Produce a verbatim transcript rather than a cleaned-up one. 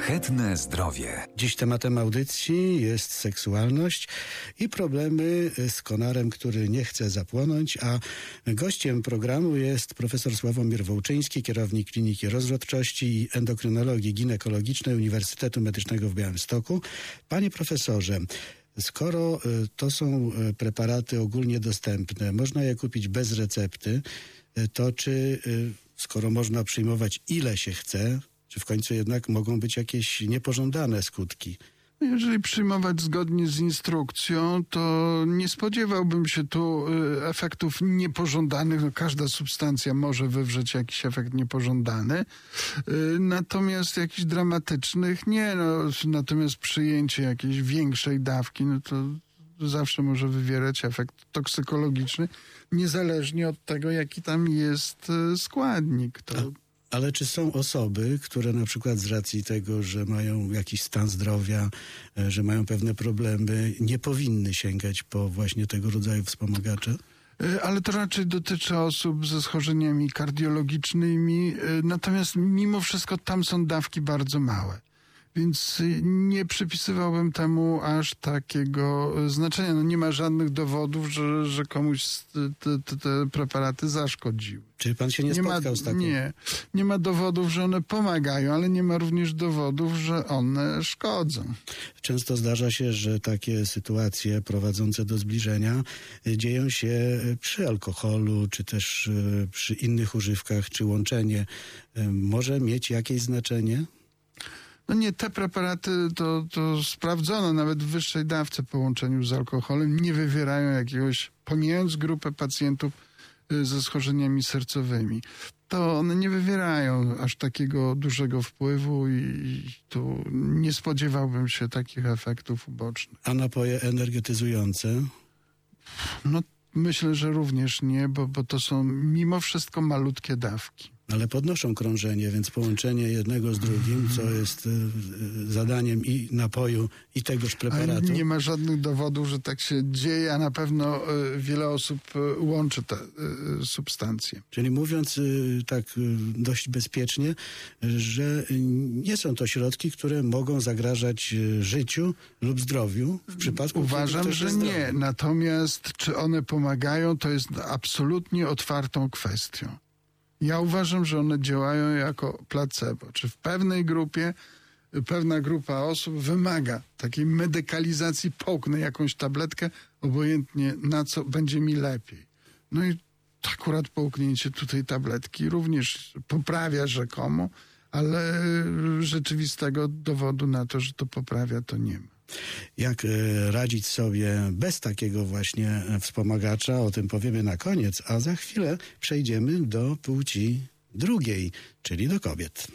Szlachetne zdrowie. Dziś tematem audycji jest seksualność i problemy z konarem, który nie chce zapłonąć, a gościem programu jest profesor Sławomir Wołczyński, kierownik Kliniki Rozrodczości i Endokrynologii Ginekologicznej Uniwersytetu Medycznego w Białymstoku. Panie profesorze, skoro to są preparaty ogólnie dostępne, można je kupić bez recepty, to czy skoro można przyjmować ile się chce, czy w końcu jednak mogą być jakieś niepożądane skutki? Jeżeli przyjmować zgodnie z instrukcją, to nie spodziewałbym się tu y, efektów niepożądanych. No, każda substancja może wywrzeć jakiś efekt niepożądany. Y, natomiast jakichś dramatycznych nie. No, natomiast przyjęcie jakiejś większej dawki, no to zawsze może wywierać efekt toksykologiczny, niezależnie od tego, jaki tam jest y, składnik. To... Ale czy są osoby, które na przykład z racji tego, że mają jakiś stan zdrowia, że mają pewne problemy, nie powinny sięgać po właśnie tego rodzaju wspomagacze? Ale to raczej dotyczy osób ze schorzeniami kardiologicznymi, natomiast mimo wszystko tam są dawki bardzo małe. Więc nie przypisywałbym temu aż takiego znaczenia. No nie ma żadnych dowodów, że, że komuś te, te, te preparaty zaszkodziły. Czy pan się nie, nie spotkał ma, z taką? Nie. Nie ma dowodów, że one pomagają, ale nie ma również dowodów, że one szkodzą. Często zdarza się, że takie sytuacje prowadzące do zbliżenia dzieją się przy alkoholu, czy też przy innych używkach, czy łączenie może mieć jakieś znaczenie? No nie, te preparaty to, to sprawdzono nawet w wyższej dawce po łączeniu z alkoholem, nie wywierają jakiegoś, pomijając grupę pacjentów ze schorzeniami sercowymi, to one nie wywierają aż takiego dużego wpływu i tu nie spodziewałbym się takich efektów ubocznych. A napoje energetyzujące? No myślę, że również nie, bo, bo to są mimo wszystko malutkie dawki. Ale podnoszą krążenie, więc połączenie jednego z drugim, co jest y, zadaniem i napoju, i tegoż preparatu. Ale nie ma żadnych dowodów, że tak się dzieje, a na pewno y, wiele osób y, łączy te y, substancje. Czyli mówiąc y, tak y, dość bezpiecznie, y, że y, nie są to środki, które mogą zagrażać y, życiu lub zdrowiu w przypadku... Uważam, że nie. Natomiast czy one pomagają, to jest absolutnie otwartą kwestią. Ja uważam, że one działają jako placebo. Czy w pewnej grupie, pewna grupa osób wymaga takiej medykalizacji, połknę jakąś tabletkę, obojętnie na co, będzie mi lepiej. No i akurat połknięcie tutaj tabletki również poprawia rzekomo, ale rzeczywistego dowodu na to, że to poprawia, to nie ma. Jak radzić sobie bez takiego właśnie wspomagacza, o tym powiemy na koniec, a za chwilę przejdziemy do płci drugiej, czyli do kobiet.